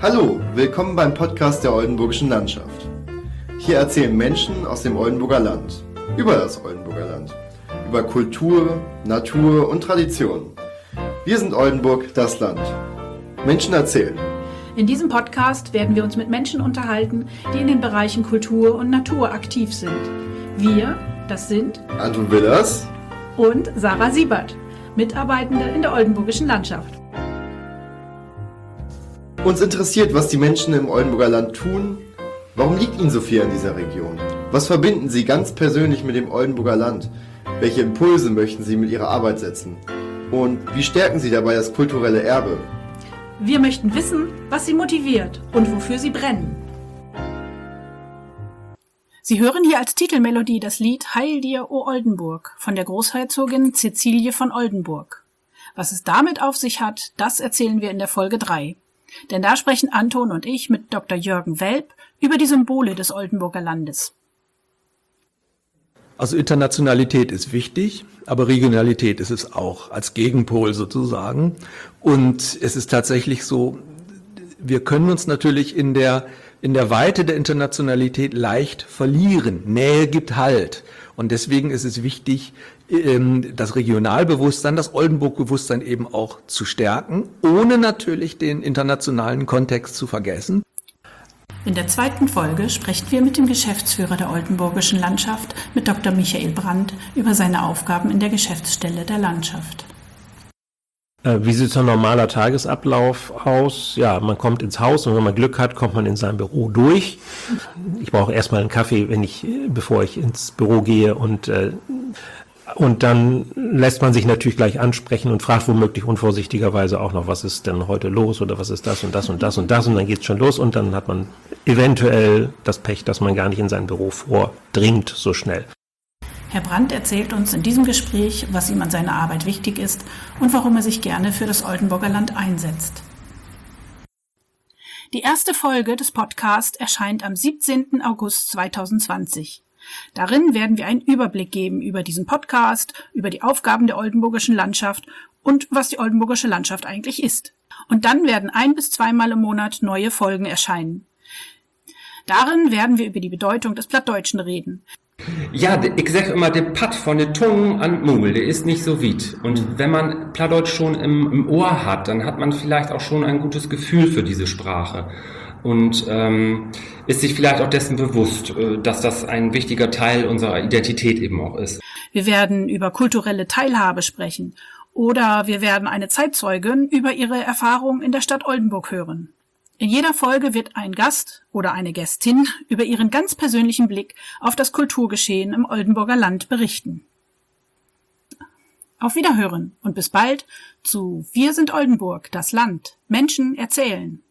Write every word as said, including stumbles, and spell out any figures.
Hallo, willkommen beim Podcast der Oldenburgischen Landschaft. Hier erzählen Menschen aus dem Oldenburger Land über das Oldenburger Land, über Kultur, Natur und Tradition. Wir sind Oldenburg, das Land. Menschen erzählen. In diesem Podcast werden wir uns mit Menschen unterhalten, die in den Bereichen Kultur und Natur aktiv sind. Wir, das sind Anton Willers und Sarah Siebert, Mitarbeitende in der Oldenburgischen Landschaft. Uns interessiert, was die Menschen im Oldenburger Land tun. Warum liegt ihnen so viel an dieser Region? Was verbinden sie ganz persönlich mit dem Oldenburger Land? Welche Impulse möchten sie mit ihrer Arbeit setzen? Und wie stärken sie dabei das kulturelle Erbe? Wir möchten wissen, was sie motiviert und wofür sie brennen. Sie hören hier als Titelmelodie das Lied Heil dir, o Oldenburg von der Großherzogin Cäcilie von Oldenburg. Was es damit auf sich hat, das erzählen wir in der Folge drei. Denn da sprechen Anton und ich mit Doktor Jürgen Welp über die Symbole des Oldenburger Landes. Also Internationalität ist wichtig, aber Regionalität ist es auch, als Gegenpol sozusagen. Und es ist tatsächlich so, wir können uns natürlich in der, in der Weite der Internationalität leicht verlieren. Nähe gibt Halt. Und deswegen ist es wichtig, das Regionalbewusstsein, das Oldenburg-Bewusstsein eben auch zu stärken, ohne natürlich den internationalen Kontext zu vergessen. In der zweiten Folge sprechen wir mit dem Geschäftsführer der Oldenburgischen Landschaft, mit Doktor Michael Brandt, über seine Aufgaben in der Geschäftsstelle der Landschaft. Wie sieht so ein normaler Tagesablauf aus? Ja, man kommt ins Haus und wenn man Glück hat, kommt man in sein Büro durch. Ich brauche erstmal einen Kaffee, wenn ich, bevor ich ins Büro gehe und äh, und dann lässt man sich natürlich gleich ansprechen und fragt womöglich unvorsichtigerweise auch noch, was ist denn heute los oder was ist das und das und das und das und dann geht's schon los und dann hat man eventuell das Pech, dass man gar nicht in sein Büro vordringt so schnell. Herr Brandt erzählt uns in diesem Gespräch, was ihm an seiner Arbeit wichtig ist und warum er sich gerne für das Oldenburger Land einsetzt. Die erste Folge des Podcasts erscheint am siebzehnten August zweitausendzwanzig. Darin werden wir einen Überblick geben über diesen Podcast, über die Aufgaben der Oldenburgischen Landschaft und was die Oldenburgische Landschaft eigentlich ist. Und dann werden ein- bis zweimal im Monat neue Folgen erscheinen. Darin werden wir über die Bedeutung des Plattdeutschen reden. Ja, ich sag immer, der Patt von der Tongue an Mungel, der ist nicht so weit. Und wenn man Plattdeutsch schon im, im Ohr hat, dann hat man vielleicht auch schon ein gutes Gefühl für diese Sprache. Und ähm, ist sich vielleicht auch dessen bewusst, äh, dass das ein wichtiger Teil unserer Identität eben auch ist. Wir werden über kulturelle Teilhabe sprechen oder wir werden eine Zeitzeugin über ihre Erfahrungen in der Stadt Oldenburg hören. In jeder Folge wird ein Gast oder eine Gästin über ihren ganz persönlichen Blick auf das Kulturgeschehen im Oldenburger Land berichten. Auf Wiederhören und bis bald zu Wir sind Oldenburg, das Land. Menschen erzählen.